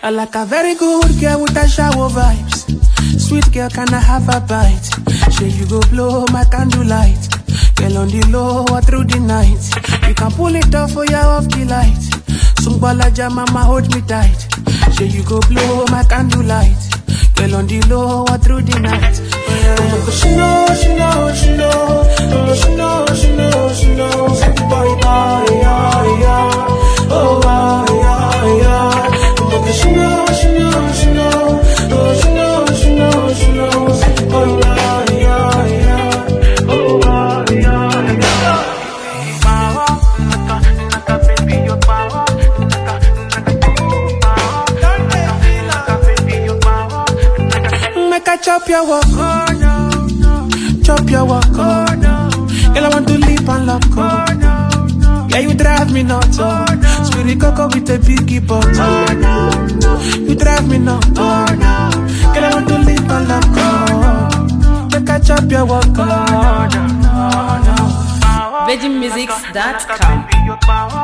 I like a very good girl with a shower vibes. Sweet girl, can I have a bite? Say you go blow my candlelight. Girl on the low or through the night. You can pull it off for your off the light. Sungbala mama hold me tight. Say you go blow my candlelight. Girl on the low or through the night. She know, she know, she know. She know, she know, she knows. Bye, bye, yeah, yeah. Oh, yeah, yeah. She know, she know, she know. Oh, she know, she know, she knows. Oh, yeah, yeah, yeah. Oh, yeah, yeah. Make I chop your walk, oh no, no. Chop your walk, oh no, no. Girl, I want to leap and lock, oh no, no. Yeah, you drive me nuts, oh no. Spirit cocoa with a biggie butt, oh no, no. You drive me nuts, oh no. Girl, I want to leap and lock, oh. Make I chop your walk, oh no, no, no. VeggieMusics.com